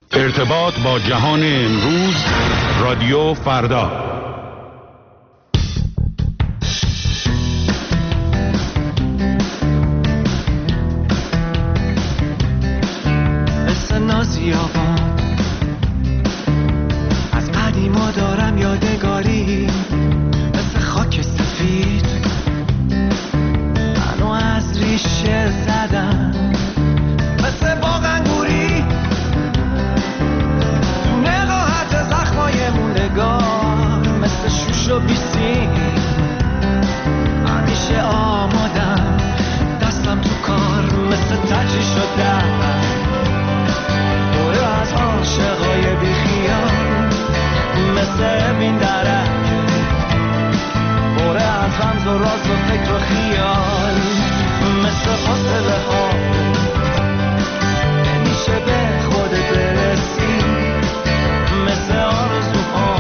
ارتباط با جهان امروز، رادیو فردا. مثل نازی آباد از قدیما دارم یادگاری، مثل خاک سفید منو از ریشه زدم، مثل باغ انگوری تو نقاهت زخمای موندگار، مثل شوش و بیسیم همیشه آمادم، دستم تو کار مثل تجی شدم، دوره از عاشقای بیخیال مثل این درک، دوره از رمز و راز و فکر و خیال، مثل فاصله ها نمیشه به خودت برسی، مثل آرزوها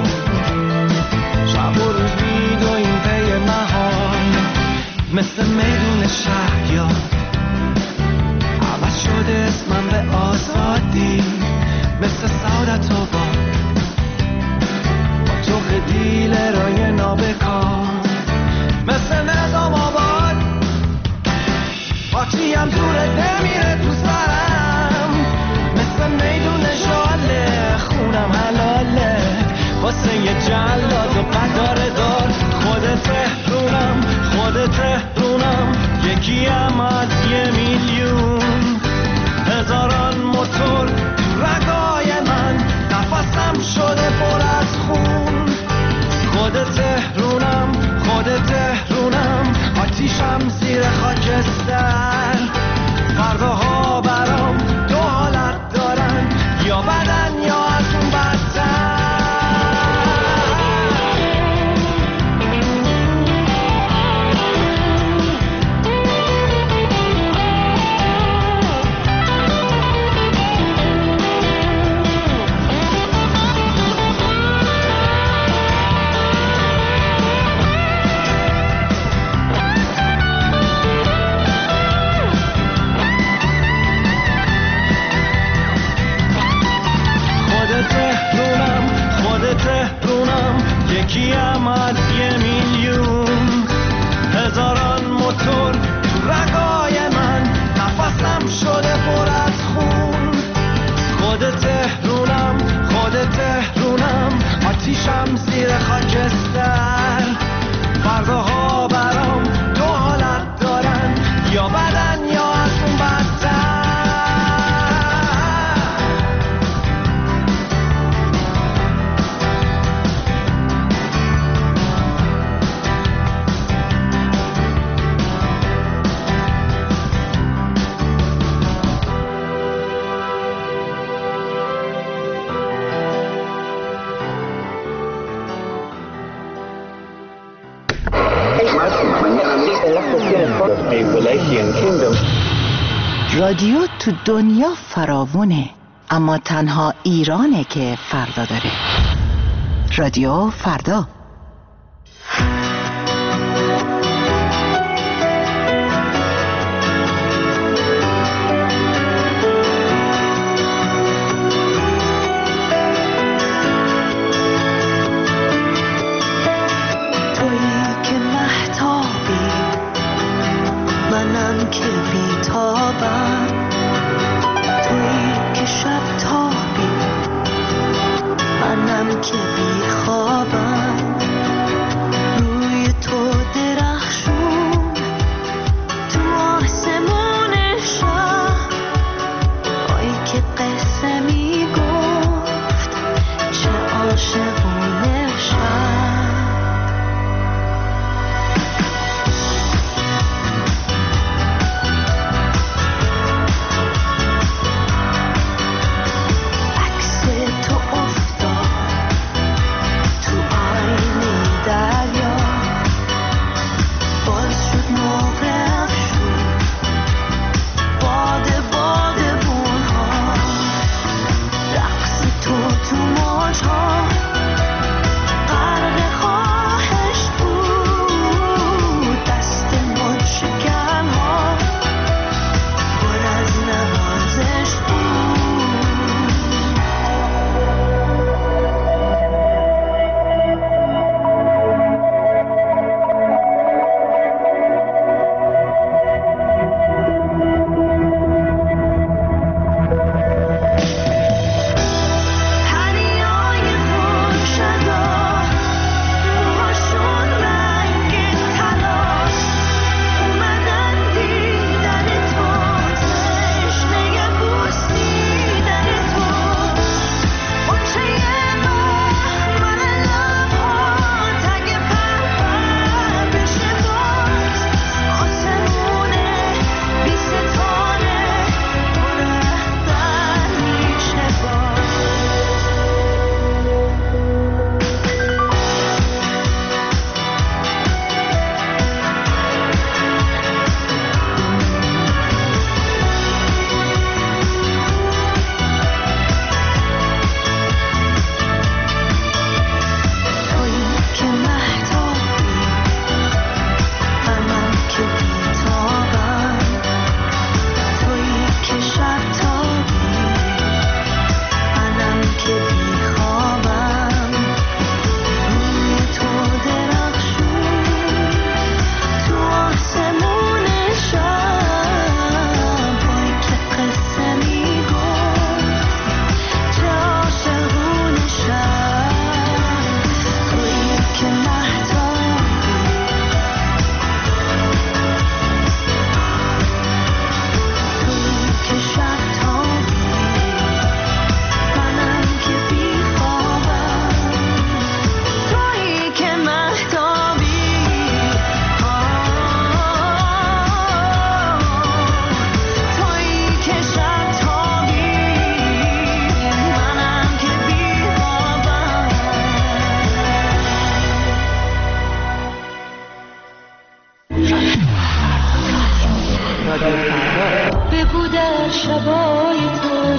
شب و روز میدویم پی محال، مثل میدون شهریار عوض شده اسمم به آزادی، مثل سعادت آباد با تو خدیل رای نابکار، مثل نظام آباد پاچیم دوره نمیره تو سرم، مثل میدون شاله خونم حلاله واسه یه جلاد و قدار دار، خودت تهرونم خودت تهرونم، یکی هم از 1,000,000 هزاران موتور تو رگای من، نفسم شده پر از خون، خودت تهرونم خودت تهرونم، آتیشم زیر خاکستر، فرداها برام دو حالت دارن، یا بدن یا از اون بدتر. تهرونم یکی هم از 1,000,000 هزاران موتور تو رگای من، نفسم شده پر از خون، خودت تهرونم خودت تهرونم، آتیشم زیر خاکستر، فرداها برام دو حالت دارن، یا بدن یا از اون بدتر. رادیو تو دنیا فراوونه، اما تنها ایرانه که فردا داره. رادیو فردا. که بی خوابم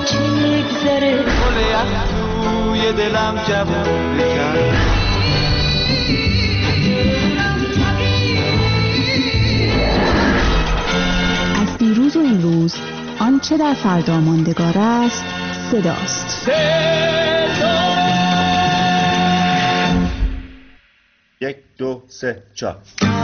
چی میگذره گل یخ توی دلم جوون بکن. از دیروز و امروز آنچه در فردا ماندگار است صداست. 1 2 3 4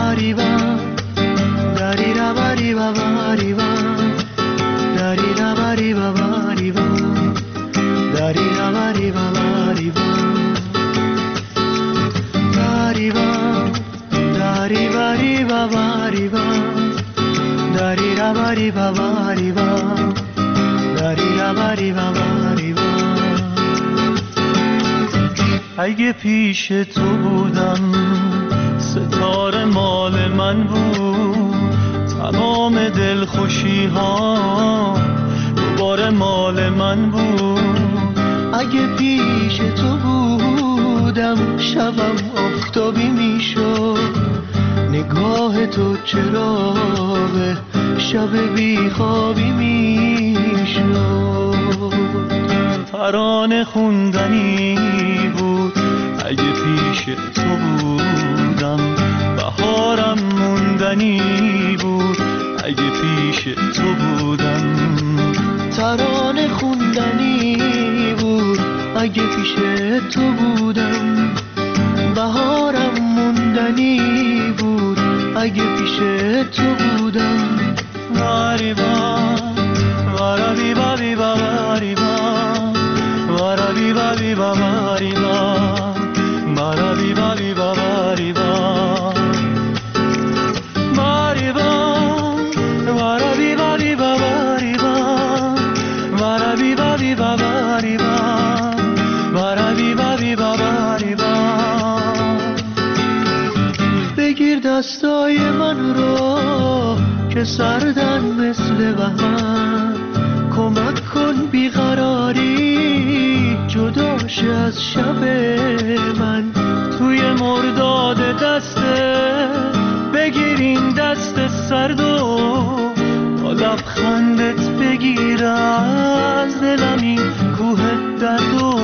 اگه پیش تو بودم ستاره مال من بود، تمام دلخوشی ها دوباره مال من بود. اگه پیش تو بودم شبم آفتابی میشد، نگاه تو چراغ شب بیخوابی میشد. ترانه خوندنی بود اگه پیش تو بودم، بهارم موندنی بود اگه پیش تو بودم. ترانه خوندنی بود اگه پیش تو بودم، بهارم موندنی بود اگه پیش تو بودم. واریبا وارابی بابی واریبا وارابی بابی واریبا وارابی بابی واریبا واریبا وارابی بابی واریبا وارابی بابی واریبا وارابی بابی واریبا. بگیر دستای من رو که سردن مثل بهار، کمک کن بیقراری جداش از شب من. توی مرداد دسته بگیر این دست سرد و با لبخندت بگیر از دلم این کوه درد و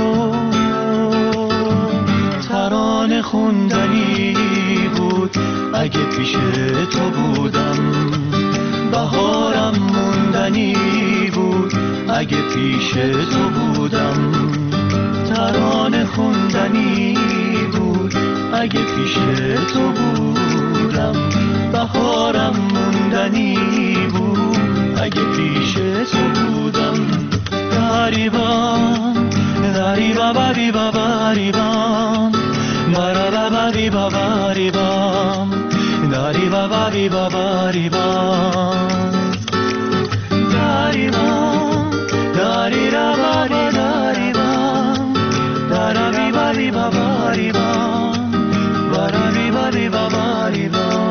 ترانه خوندنی بود اگه پیش تو بودم، بهارم موندنی بود اگه پیش تو بودم. ترانه خوندنی بود اگه پیش تو بودم، بهارم موندنی بود اگه پیش تو بودم. داریبان داریبا باریبا باریبان بارا باریبا باریبان داریبا باریبا باریبان داریبان داریرا باری داریبان دارابی باریبا باریبان بارابی باریبا باریبان.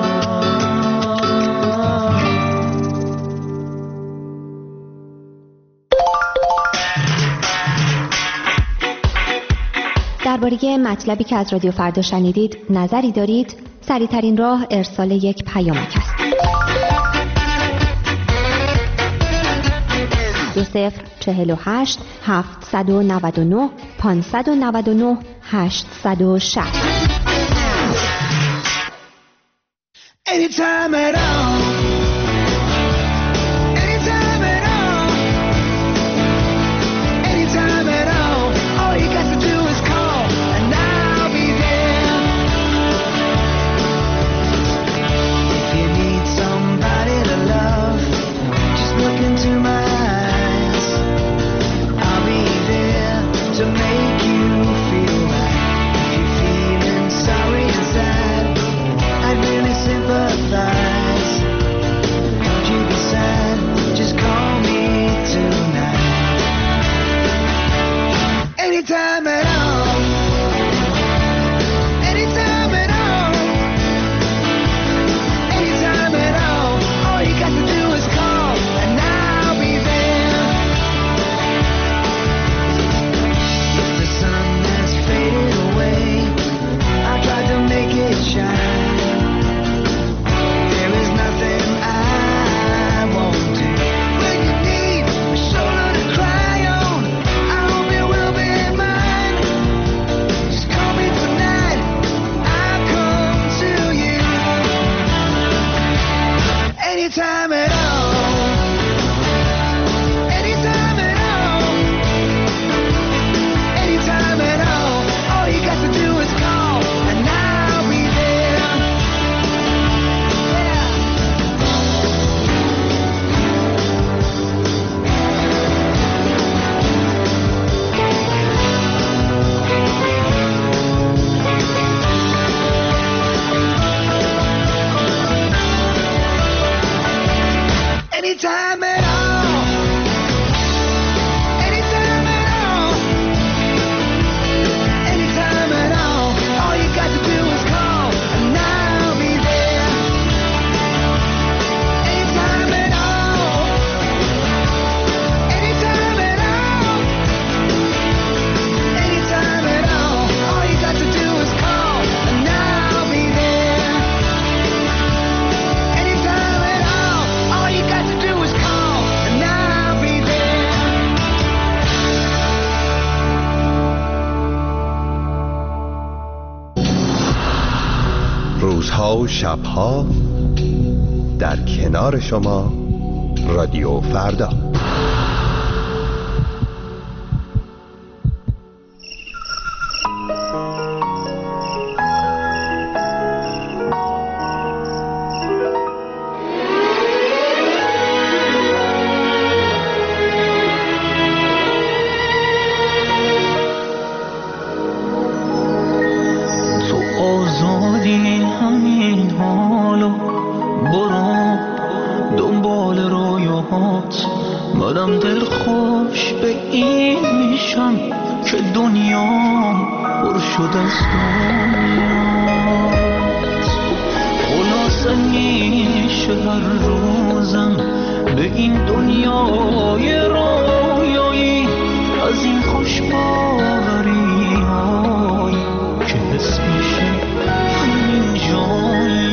درباره مطلبی که از رادیو فردا شنیدید نظری دارید؟ سریع‌ترین راه ارسال یک پیامک است. 2048 799 599 860. Anytime at all. Anytime at all. Anytime at all. All you got to do is call and I'll be there. If you need somebody to love, just look into my eyes. I'll be there to make you feel right. If you're feeling sorry inside, I'd really sympathize. روزها و شبها در کنار شما رادیو فردا. منم دل خوش به این میشم که دنیا پر شده از دنیاست. خلاصه میشه هر روزم به این دنیای رویایی از این خوش باوری هایی که حس میشه همین جایی.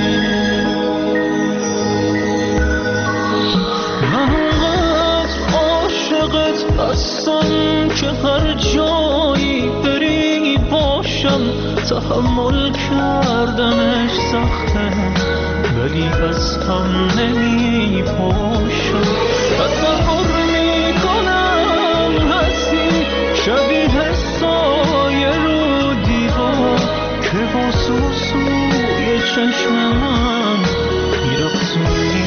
هستم که هر جایی بری باشم، تحمل کردنش سخته ولی از هم نمی پاشم. تصور میکنم هستی شبیه سایه رو دیوار که با سوسوی چشم من میرقصونی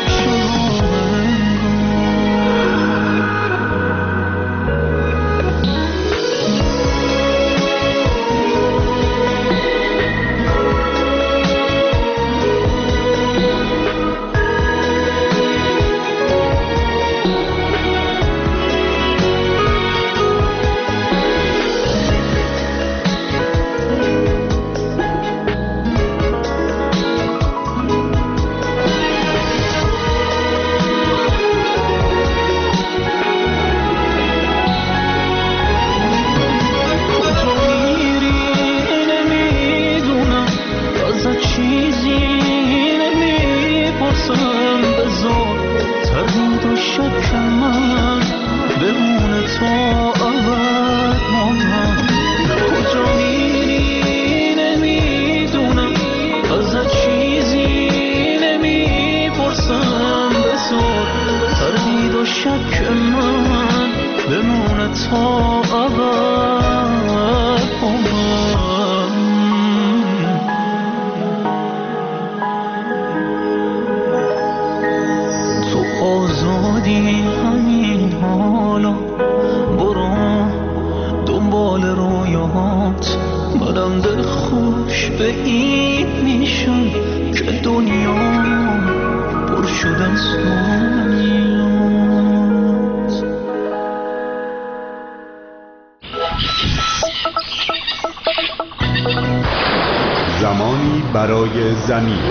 زمانی برای زمین.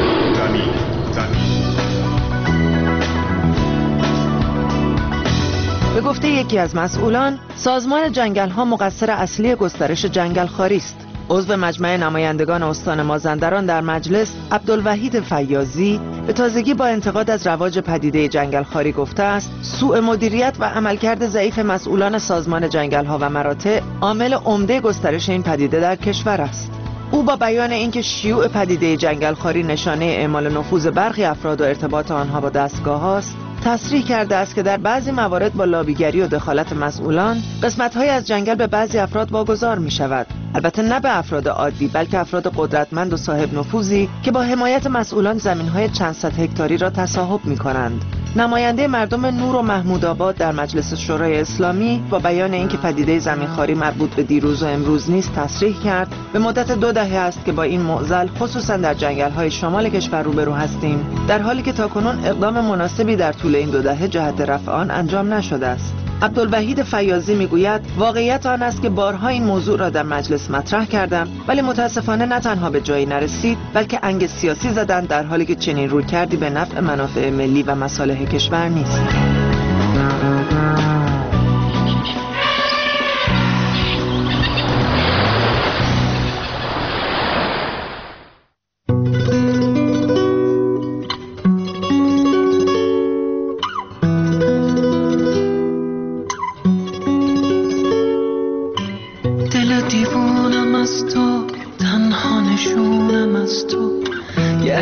به گفته یکی از مسئولان، سازمان جنگل‌ها مقصر اصلی گسترش جنگل‌خواری است. عضو مجمع نمایندگان استان مازندران در مجلس، عبدالوحید فیاضی، به تازگی با انتقاد از رواج پدیده جنگل‌خواری گفته است: سوء مدیریت و عملکرد ضعیف مسئولان سازمان جنگل‌ها و مراتع عامل عمده گسترش این پدیده در کشور است. او با بیان اینکه شیوع پدیده جنگل‌خواری نشانه اعمال نفوذ برخی افراد و ارتباط آنها با دستگاه‌ها است، تصریح کرده است که در بعضی موارد با لابیگری و دخالت مسئولان قسمت‌های از جنگل به بعضی افراد واگذار می‌شود. البته نه به افراد عادی، بلکه افراد قدرتمند و صاحب نفوذی که با حمایت مسئولان زمین‌های چند صد هکتاری را تصاحب می‌کنند. نماینده مردم نور و محمودآباد در مجلس شورای اسلامی با بیان اینکه پدیده زمینخواری مربوط به دیروز و امروز نیست تصریح کرد به مدت 2 دهه است که با این معضل خصوصا در جنگل‌های شمال کشور روبرو هستیم، در حالی که تاکنون اقدام مناسبی در طول این 2 دهه جهت رفع آن انجام نشده است. عبدالوحید فیاضی میگوید واقعیت آن است که بارها این موضوع را در مجلس مطرح کردم، ولی متاسفانه نه تنها به جایی نرسید بلکه انگ سیاسی زدند، در حالی که چنین رویکردی به نفع منافع ملی و مصالح کشور نیست.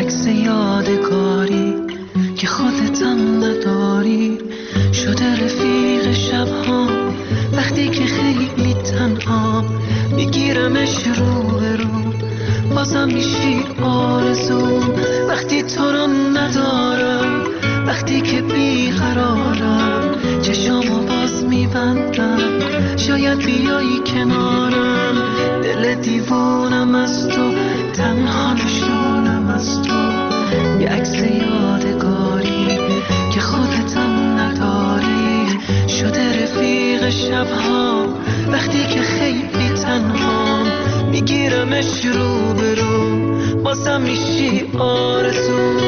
عکس یادگاری که خودتم نداری، شده رفیق شبها وقتی که خیلی تنها، میگیرمش رو به رو بازم میشی آرزو. وقتی تو رو ندارم، وقتی که بیقرارم، چشامو باز میبندم، شاید بیایی کنارم. دل دیوونم از تو، تنها نشونم از تو، یه عکس یادگاری که خودتم نداری، شده رفیق شبها وقتی که خیلی تنها، میگیرمش رو به رو بازم میشی آرزو.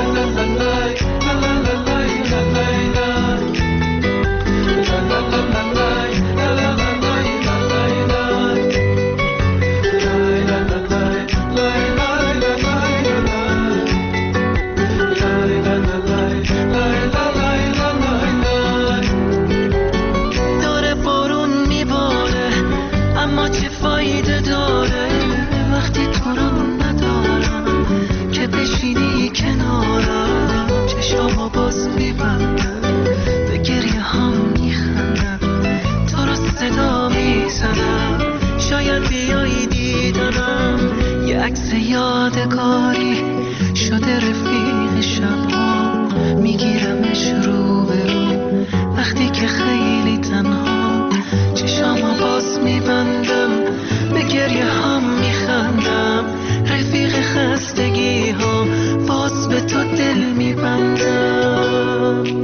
داره بارون میباره اما چه فایده داره وقتی تو رو ندارم، که بشینی کنارم، چشامو باز میبندم، به گریه هم میخندم، تو رو صدا میزنم، شاید بیایی دیدنم. یه عکس یادگاری شده رفیق شبها، میگیرمش رو به رو وقتی که خیلی تنها، چشامو باز میبندم، به گریه هم میخندم، رفیق خستگی ها باز به تو دل میبندم.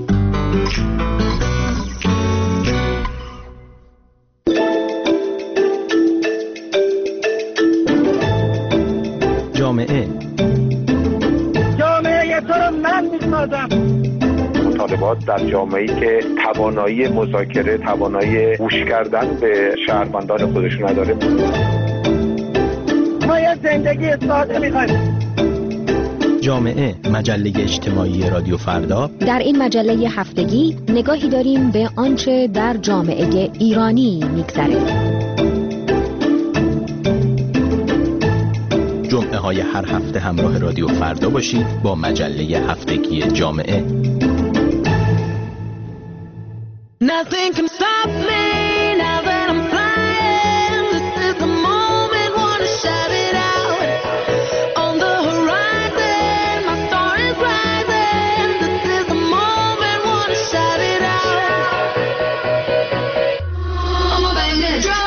جامعه تو رو من میسازم. مطالبات در جامعه‌ای که توانایی مذاکره، توانایی گوش کردن به شهروندان خودشون نداره. ما یه زندگی ساده می‌خوایم. جامعه، مجله اجتماعی رادیو فردا. در این مجله هفتگی نگاهی داریم به آنچه در جامعه ایرانی می‌گذره. جمعه های هر هفته همراه رادیو فردا باشید با مجله هفتگی جامعه. Nothing can stop me now that I'm flying. This is the moment, wanna shout it out. On the horizon, my star is rising. This is the moment, wanna shout it out. I'ma bang that drum.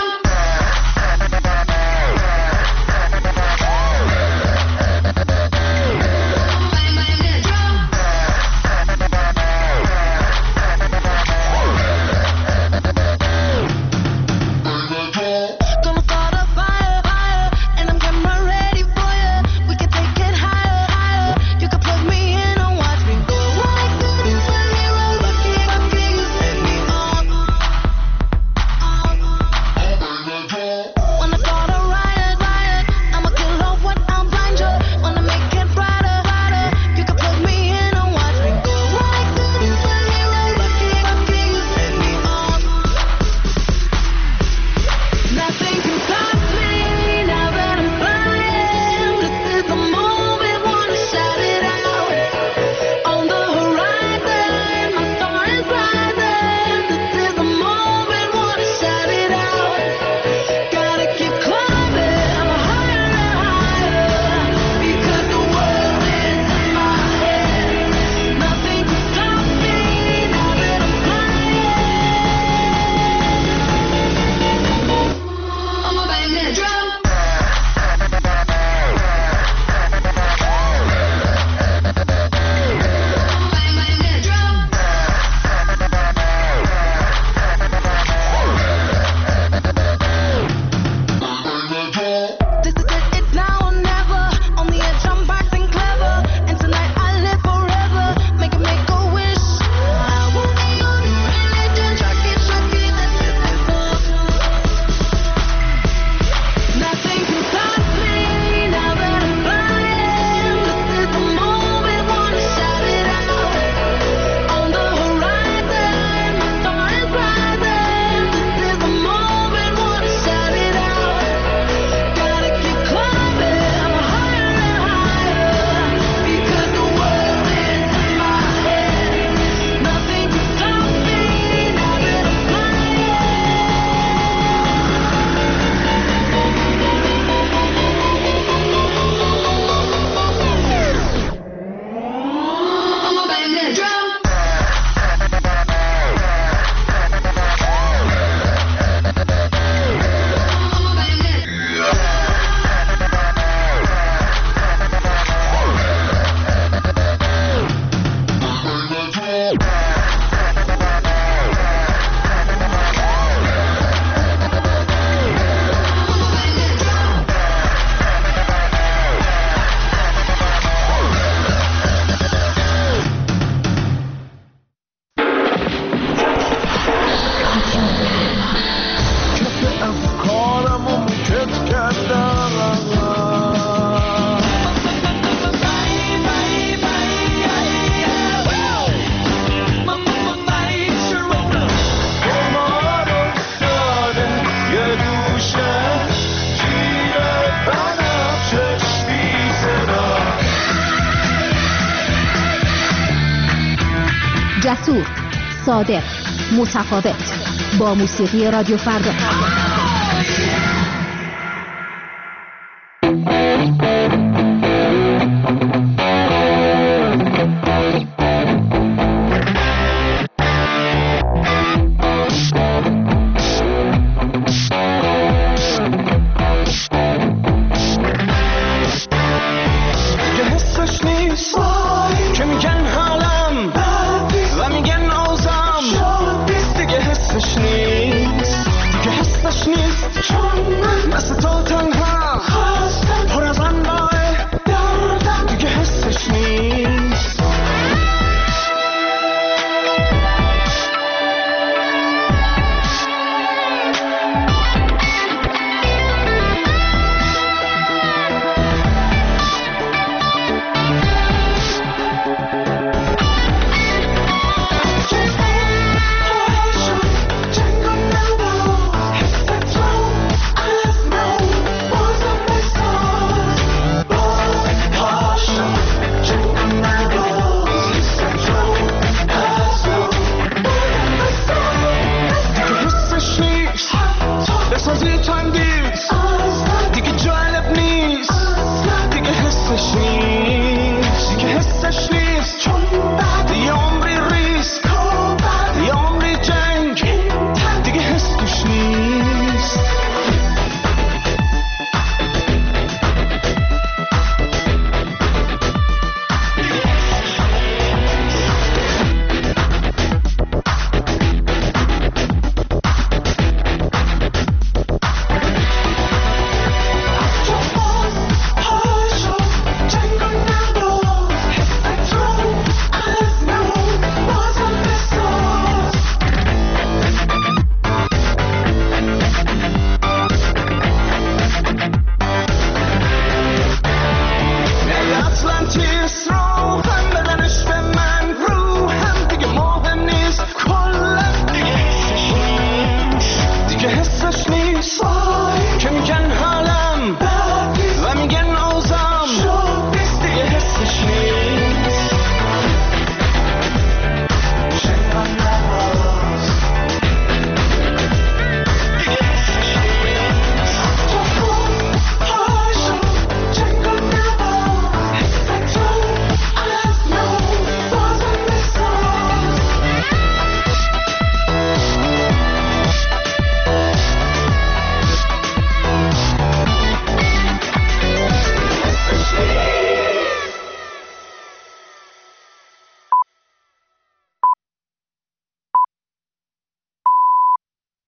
صادق، متفاوت، با موسیقی رادیو فردا.